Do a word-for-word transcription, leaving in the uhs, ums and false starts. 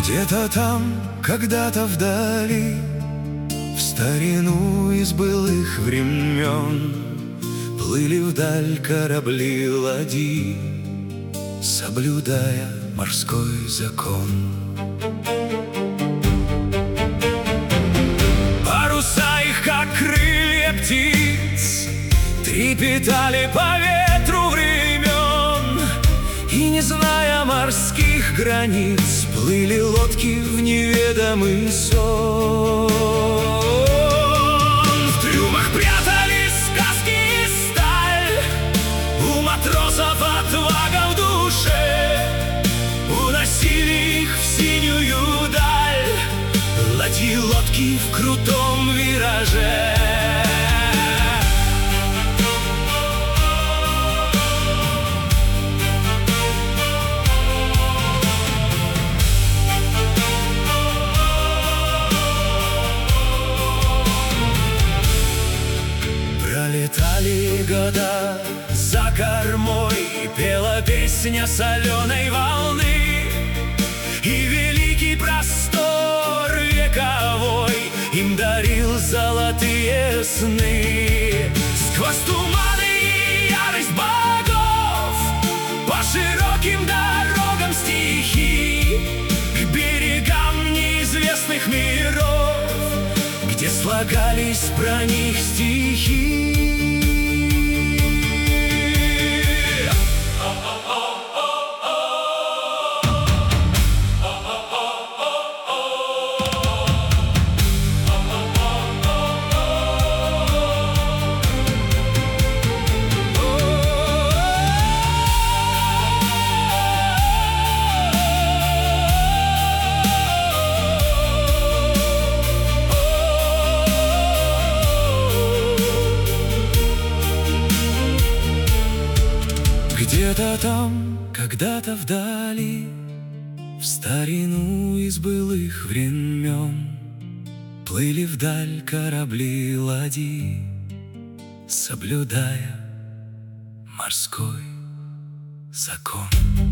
Где-то там, когда-то вдали, в старину из былых времен, плыли вдаль корабли ладьи, соблюдая морской закон. Паруса их, как крылья птиц, трепетали по ветру времен, и, не зная морских границ, плыли лодки в неведомый сон. В трюмах прятались сказки и сталь, у матросов отвага в душе, уносили их в синюю даль ладьи лодки в крутом вираже. Пролетали года за кормой, и пела песня соленой волны, и великий простор вековой им дарил золотые сны. Сквозь туманы и ярость богов, по широким дорогам стихий, к берегам неизвестных миров, где слагались про них стихи. Где-то там, когда-то вдали, в старину из былых времен, плыли вдаль корабли ладьи, соблюдая морской закон.